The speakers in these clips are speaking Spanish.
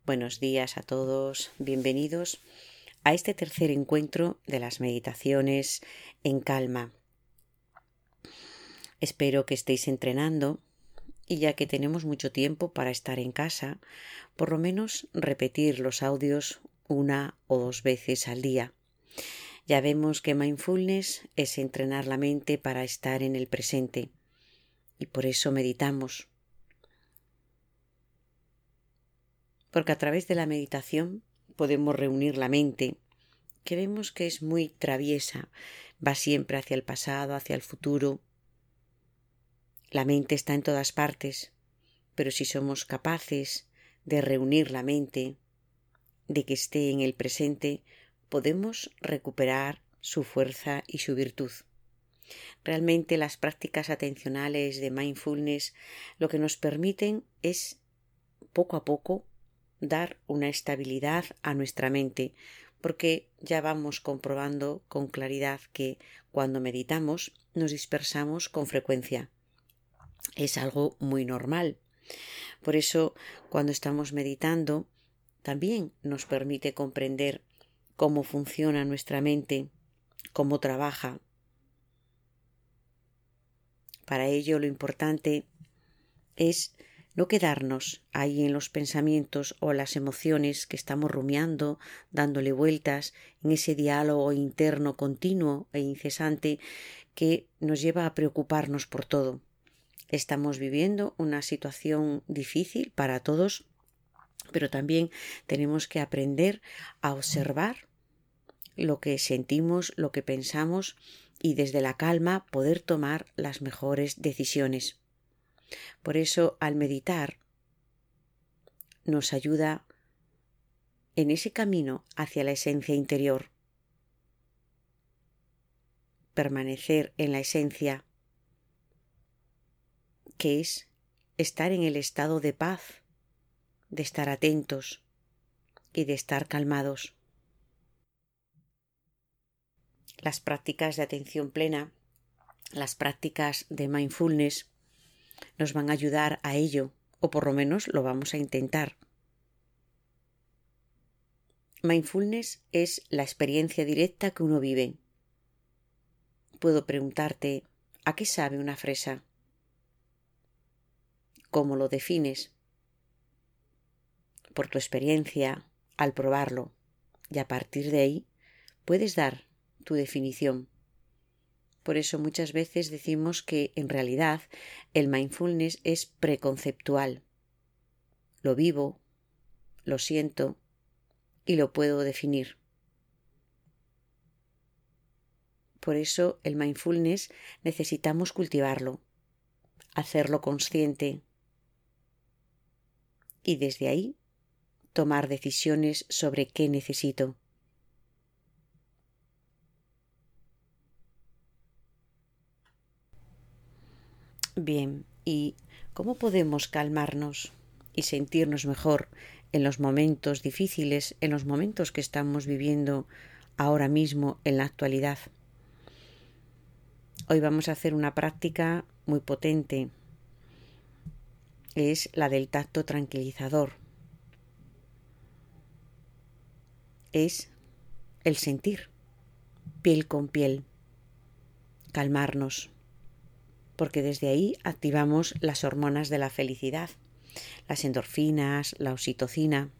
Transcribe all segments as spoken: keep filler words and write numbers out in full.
Buenos días a todos, bienvenidos a este tercer encuentro de las meditaciones en calma. Espero que estéis entrenando y ya que tenemos mucho tiempo para estar en casa, por lo menos repetir los audios una o dos veces al día. Ya vemos que mindfulness es entrenar la mente para estar en el presente y por eso meditamos. Porque a través de la meditación podemos reunir la mente, que vemos que es muy traviesa, va siempre hacia el pasado, hacia el futuro. La mente está en todas partes, pero si somos capaces de reunir la mente, de que esté en el presente, podemos recuperar su fuerza y su virtud. Realmente las prácticas atencionales de mindfulness lo que nos permiten es poco a poco dar una estabilidad a nuestra mente, porque ya vamos comprobando con claridad que cuando meditamos nos dispersamos con frecuencia. Es algo muy normal. Por eso, cuando estamos meditando, también nos permite comprender cómo funciona nuestra mente, cómo trabaja. Para ello, lo importante es no quedarnos ahí en los pensamientos o las emociones que estamos rumiando, dándole vueltas en ese diálogo interno continuo e incesante que nos lleva a preocuparnos por todo. Estamos viviendo una situación difícil para todos, pero también tenemos que aprender a observar lo que sentimos, lo que pensamos y desde la calma poder tomar las mejores decisiones. Por eso, al meditar, nos ayuda en ese camino hacia la esencia interior. Permanecer en la esencia, que es estar en el estado de paz, de estar atentos y de estar calmados. Las prácticas de atención plena, las prácticas de mindfulness, nos van a ayudar a ello, o por lo menos lo vamos a intentar. Mindfulness es la experiencia directa que uno vive. Puedo preguntarte, ¿a qué sabe una fresa? ¿Cómo lo defines? Por tu experiencia, al probarlo, y a partir de ahí puedes dar tu definición. Por eso muchas veces decimos que en realidad el mindfulness es preconceptual. Lo vivo, lo siento y lo puedo definir. Por eso el mindfulness necesitamos cultivarlo, hacerlo consciente y desde ahí tomar decisiones sobre qué necesito. Bien, ¿y cómo podemos calmarnos y sentirnos mejor en los momentos difíciles, en los momentos que estamos viviendo ahora mismo en la actualidad? Hoy vamos a hacer una práctica muy potente. Es la del tacto tranquilizador. Es el sentir, piel con piel, calmarnos. Porque desde ahí activamos las hormonas de la felicidad, las endorfinas, la oxitocina.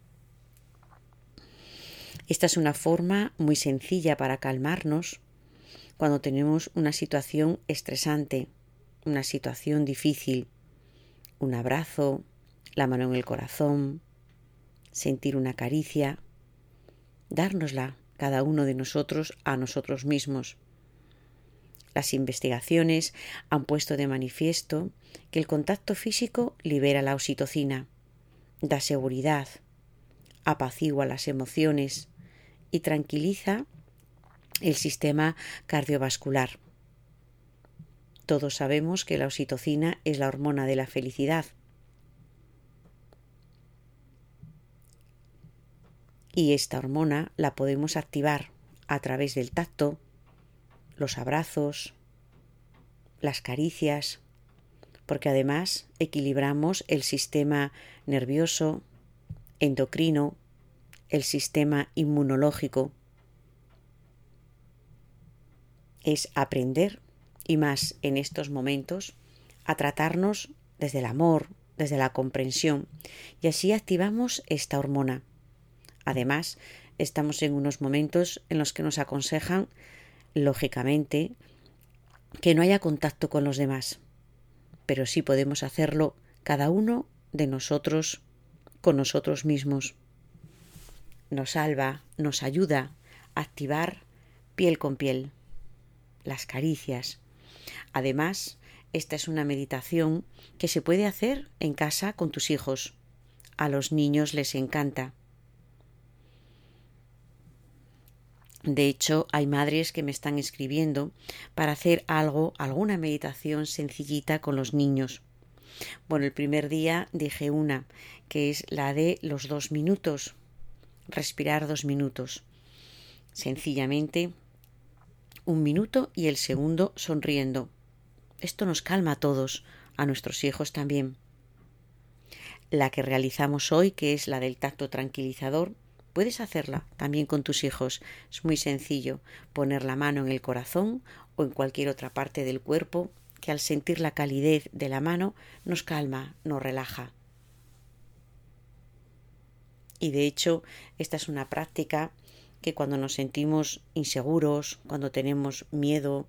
Esta es una forma muy sencilla para calmarnos cuando tenemos una situación estresante, una situación difícil. Un abrazo, la mano en el corazón, sentir una caricia, dárnosla cada uno de nosotros a nosotros mismos. Las investigaciones han puesto de manifiesto que el contacto físico libera la oxitocina, da seguridad, apacigua las emociones y tranquiliza el sistema cardiovascular. Todos sabemos que la oxitocina es la hormona de la felicidad. Y esta hormona la podemos activar a través del tacto, los abrazos, las caricias, porque además equilibramos el sistema nervioso, endocrino, el sistema inmunológico. Es aprender, y más en estos momentos, a tratarnos desde el amor, desde la comprensión, y así activamos esta hormona. Además, estamos en unos momentos en los que nos aconsejan, lógicamente, que no haya contacto con los demás, pero sí podemos hacerlo cada uno de nosotros con nosotros mismos. Nos salva, nos ayuda a activar piel con piel, las caricias. Además, esta es una meditación que se puede hacer en casa con tus hijos. A los niños les encanta. De hecho, hay madres que me están escribiendo para hacer algo, alguna meditación sencillita con los niños. Bueno, el primer día dije una, que es la de los dos minutos. Respirar dos minutos. Sencillamente, un minuto y el segundo sonriendo. Esto nos calma a todos, a nuestros hijos también. La que realizamos hoy, que es la del tacto tranquilizador, puedes hacerla también con tus hijos. Es muy sencillo, poner la mano en el corazón o en cualquier otra parte del cuerpo, que al sentir la calidez de la mano nos calma, nos relaja. Y de hecho, esta es una práctica que cuando nos sentimos inseguros, cuando tenemos miedo,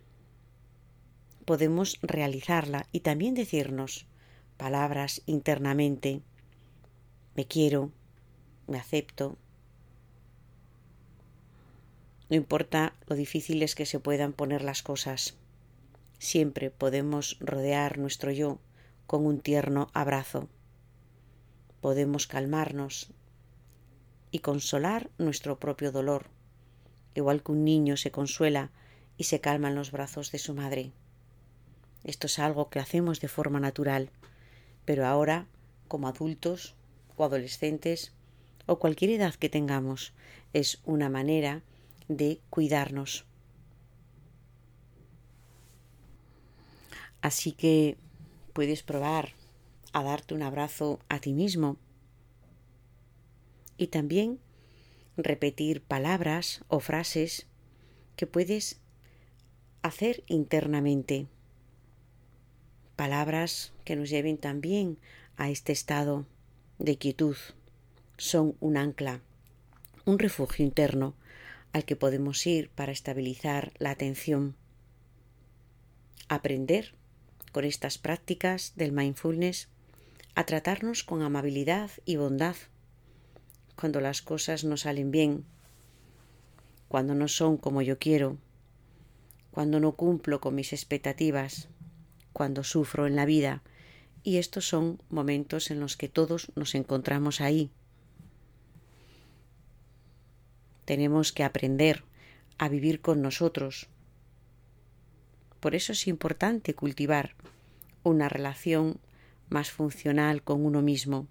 podemos realizarla y también decirnos palabras internamente: me quiero, me acepto. No importa lo difíciles que se puedan poner las cosas, siempre podemos rodear nuestro yo con un tierno abrazo. Podemos calmarnos y consolar nuestro propio dolor, igual que un niño se consuela y se calma en los brazos de su madre. Esto es algo que hacemos de forma natural, pero ahora, como adultos o adolescentes o cualquier edad que tengamos, es una manera de cuidarnos. Así que puedes probar a darte un abrazo a ti mismo y también repetir palabras o frases que puedes hacer internamente. Palabras que nos lleven también a este estado de quietud. Son un ancla, un refugio interno al que podemos ir para estabilizar la atención. Aprender con estas prácticas del mindfulness a tratarnos con amabilidad y bondad cuando las cosas no salen bien, cuando no son como yo quiero, cuando no cumplo con mis expectativas, cuando sufro en la vida. Y estos son momentos en los que todos nos encontramos ahí. Tenemos que aprender a vivir con nosotros. Por eso es importante cultivar una relación más funcional con uno mismo.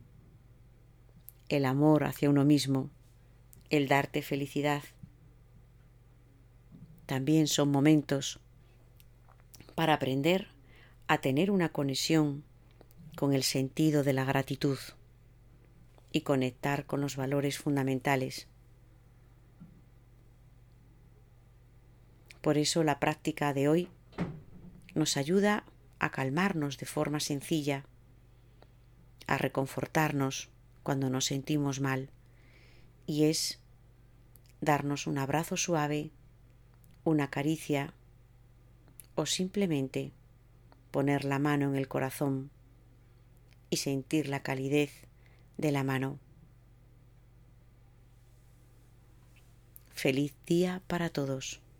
El amor hacia uno mismo, el darte felicidad. También son momentos para aprender a tener una conexión con el sentido de la gratitud y conectar con los valores fundamentales. Por eso la práctica de hoy nos ayuda a calmarnos de forma sencilla, a reconfortarnos cuando nos sentimos mal, y es darnos un abrazo suave, una caricia o simplemente poner la mano en el corazón y sentir la calidez de la mano. Feliz día para todos.